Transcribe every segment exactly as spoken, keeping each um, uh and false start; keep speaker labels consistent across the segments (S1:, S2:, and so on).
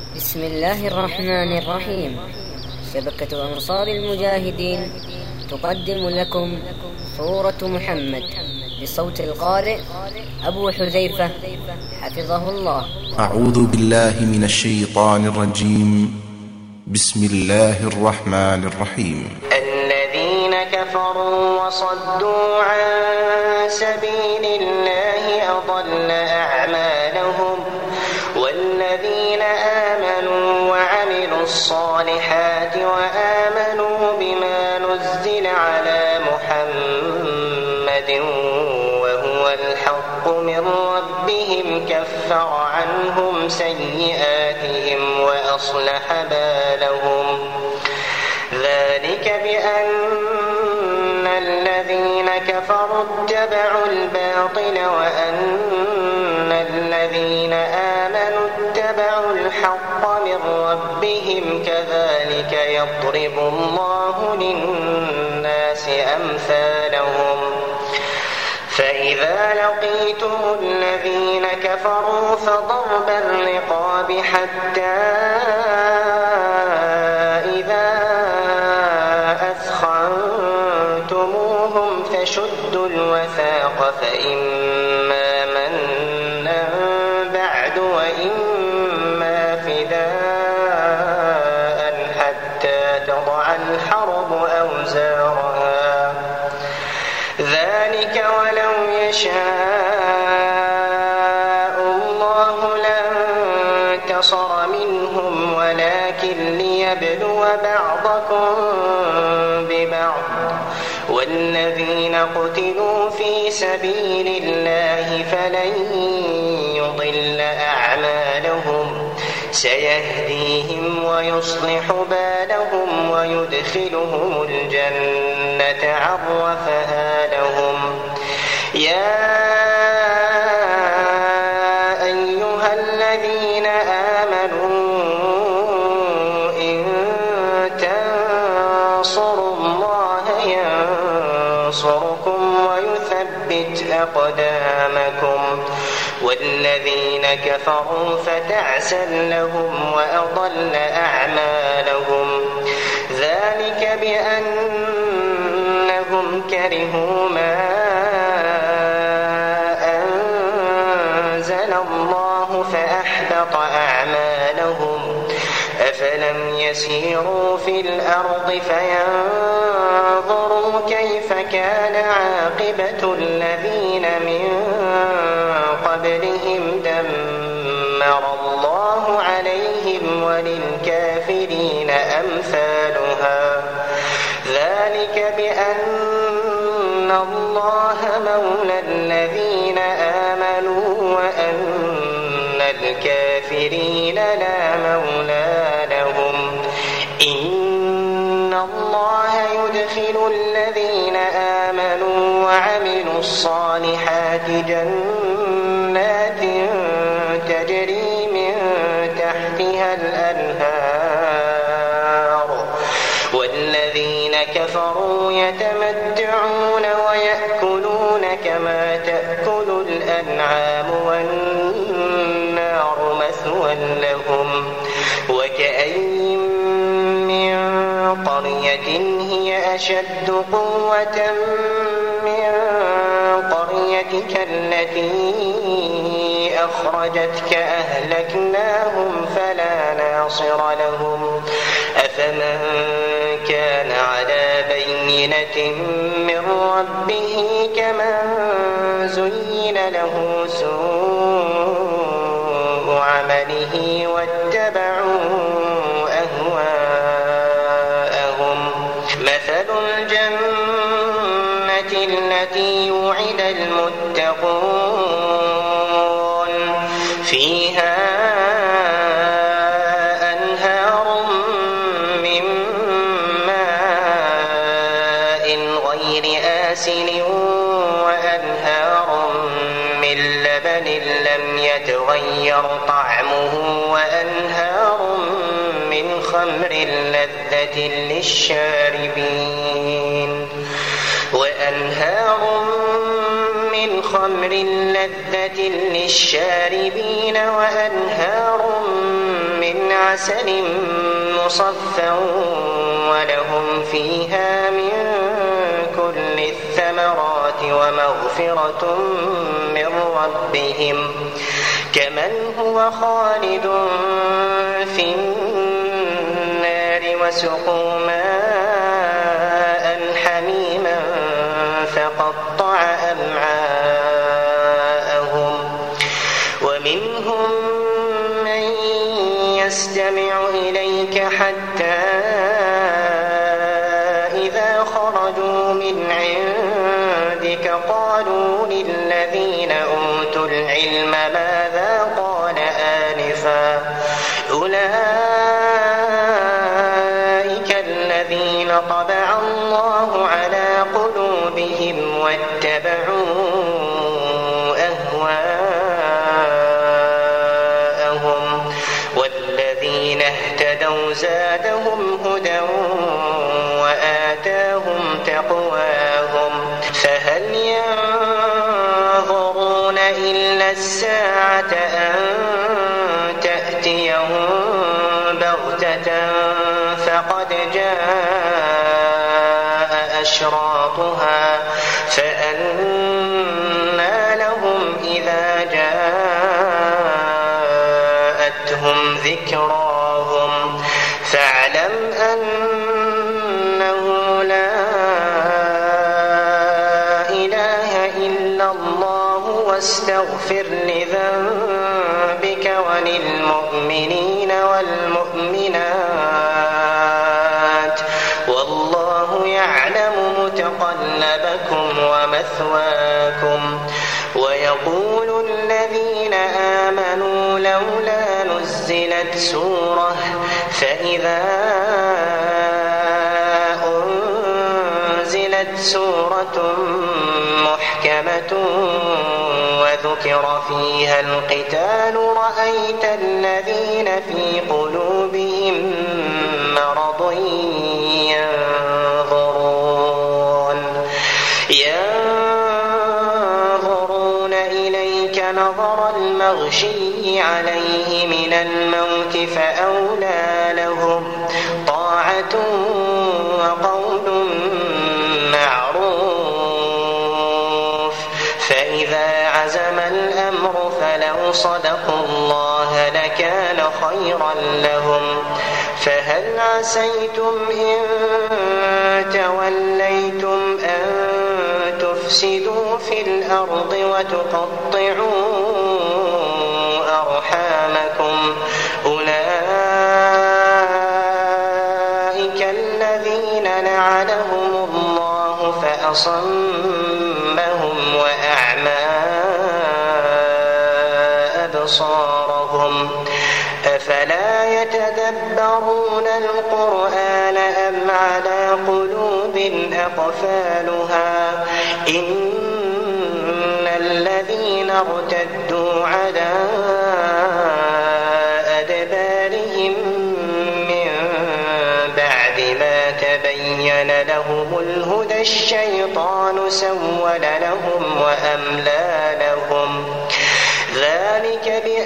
S1: بسم الله الرحمن الرحيم. شبكة أنصار المجاهدين تقدم لكم سورة محمد بصوت القارئ أبو حذيفة حفظه الله.
S2: أعوذ بالله من الشيطان الرجيم. بسم الله الرحمن الرحيم.
S3: الذين كفروا وصدوا عن سبيل الله أضل أعمالهم، والذين آمنوا وعملوا الصالحات وآمنوا بما نزل على محمد وهو الحق من ربهم كفر عنهم سيئاتهم وأصلح بالهم. ذلك بأن الذين كفروا اتبعوا الباطل وأن الذين آمنوا اتبعوا الحق من ربهم، كذلك يضرب الله للناس أمثالهم. فإذا لقيتم الذين كفروا فضرب الرقاب حتى إذا أثخنتموهم فشدوا الوثاق، فإما منا بعد وإما فداء حتى تضع الحرب أوزارها. ذلك ولو يشاء الله لانتصر منهم، ولكن ليبلو بعضكم ببعض. والذين قتلوا في سبيل الله فلن يضل أعمالهم، سيهديهم ويصلح بالهم ويدخلهم الجنة عرفها لهم. يا أيها الذين آمنوا إن تنصروا الله ينصركم ويثبت أقدامكم، والذين كفروا فتعسا لهم وأضل أعمالهم. ذلك بأنهم كرهوا ما أنزل الله فأحبط أعمالهم. أفلم يسيروا في الأرض فينظروا كيف كان عاقبة الذين من قبلهم، دمر الله عليهم وللكافرين أمثالها. ذلك بأن الله مولى الذين آمنوا وأن الكافرين لا مولى لهم. إن الله يدخل الذين آمنوا وعملوا الصالحات جنات تجري من تحتها الأنهار، والذين كفروا يتمتعون ويأكلون كما تأكل الأنعام والنار مثوى لهم. وكأين من قرية هي أشد قوة من قريتك التي أخرجتك أهلكناهم فلا ناصر لهم. أفمن كان على بينة من ربه كمن زين له سوء عمله واتبعوا أهواءهم. مثل الجنة التي وعد المتقون فيها أنهار من ماء غير آسن وأنهار من لبن لم يتغير طعمه وأنهار من خمر لذة للشاربين وأنهار من خمر لذة للشاربين وأنهار من عسل مصفى ولهم فيها من كل الثمرات ومغفرة من ربهم كمن هو خالد في النار وسقوا ماء حميما فقطع أمعاءهم ومنهم من يستمع إليك حتى إذا خرجوا من عندك قالوا للذين أوتوا العلم ماذا قال آنفا أولئك الذين طبع الله على قلوبهم واتبعوا أهواءهم والذين اهتدوا زادهم هدى وآتاهم تقواهم فهل ينظرون إلا الساعة أن تأتيهم بغتة فقد جاء أشراطها فأنى لهم إذا جاءتهم ذكراهم فاعلم أنه لا إله إلا الله واستغفر لذنبك وللمؤمنين والمؤمنات والله يعلم متقلبكم ومثواكم ويقول الذين آمنوا لولا نزلت سورة فإذا أنزلت سورة محكمة وذكر فيها القتال رأيت الذين في قلوبهم مرض ينظرون ينظرون إليك نظر المغشي عليه من الموت فأولى لهم طاعة وقول معروف فإذا عزم الأمر فلو صدقوا الله لكان خيرا لهم فهل عسيتم إن توليتم أن تفسدوا في الأرض وتقطعوا أرحامكم أولئك الذين لعنهم الله فأصمهم وأعمى أبصارهم أفلا يتدبرون القرآن أم على قلوب أقفالها إن الذين ارتدوا على أدبارهم من بعد ما تبين لهم الهدى الشيطان سول لهم وأملى لهم ذلك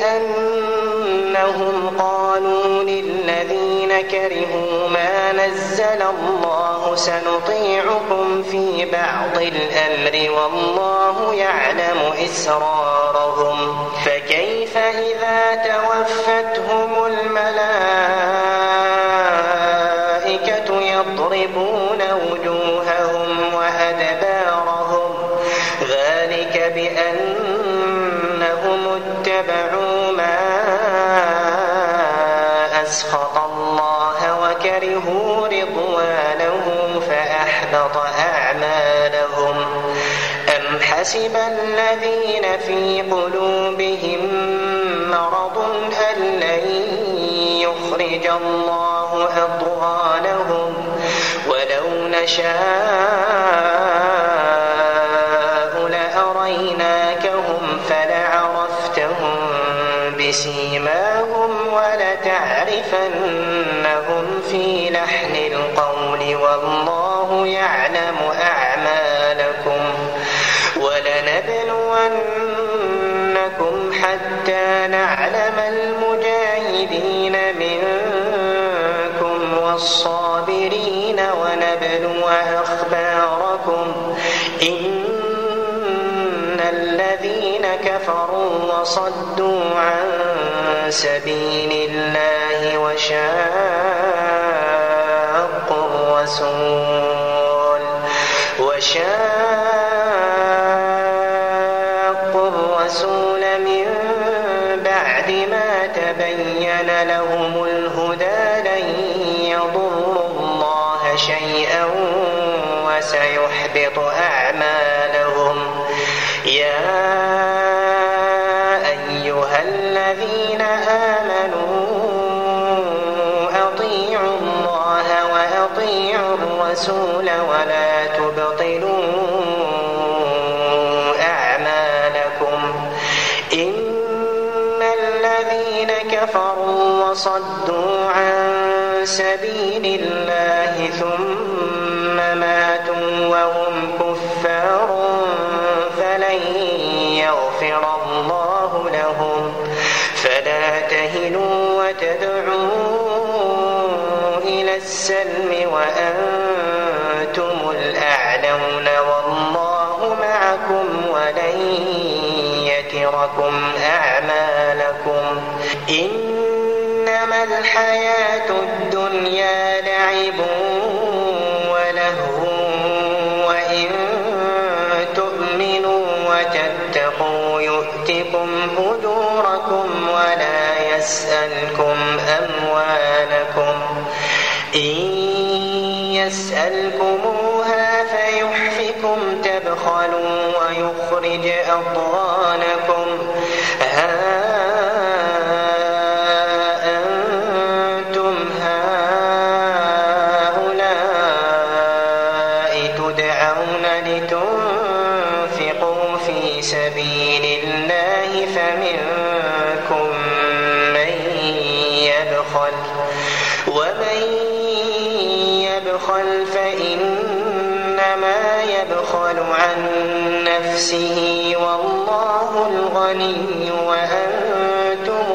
S3: بأنهم قالوا للذين كرهوا ما نزل الله سنطيعكم في بعض الأمر والله يعلم إسرارهم فكيف إذا توفتهم الملائكة يضربون وجوههم وأدبارهم ذلك بأنهم اتبعوا ما أسخط الله وكرهوا رضوانه فأحبط أعمالهم أم حسب الذين في قلوبهم مرض أن لن يخرج الله أضغانهم ولو نشاء لأريناكهم فلعرفتهم بسيماهم ولتعرفنهم في لحن القول والله يعلم أعمالكم ولنبلونكم حتى نعلم المجاهدين منكم والصابرين ونبلو أخباركم إن الذين كفروا وصدوا عن سبيل الله وشاقوا الرسول وشاقوا الرسول من بعد ما تبين لهم الهدى لن يضروا الله شيئا وسيحبط أعمالهم. يا أيها الذين آمنوا أطيعوا الله وأطيعوا الرسول ولا تبطلوا أعمالكم إن الذين كفروا وصدوا عن سبيل الله ثم ماتوا وهم كفار فلن يغفر الله لهم فلا تهنوا وتدعوا إلى السلم وأنتم الأعلون والله معكم ولن يتركم أعمالكم. إنما الحياة الدنيا لعب ولهو وإن تؤمنوا وتتقوا يؤتكم أجوركم ولا يسألكم أموالكم إن يسألكموها فيحفكم تبخلوا ويخرج أضغانكم. ها أنتم هؤلاء تدعون لتنفقوا في سبيل الله فمنكم من يبخل ومن يبخل فإنما يبخل عن نفسه والله الغني وأنتم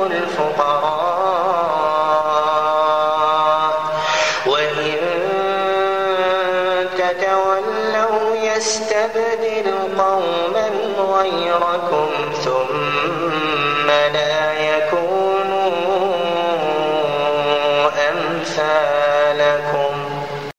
S3: الفقراء وإن تتولوا يستبدل قوما غيركم ثم لا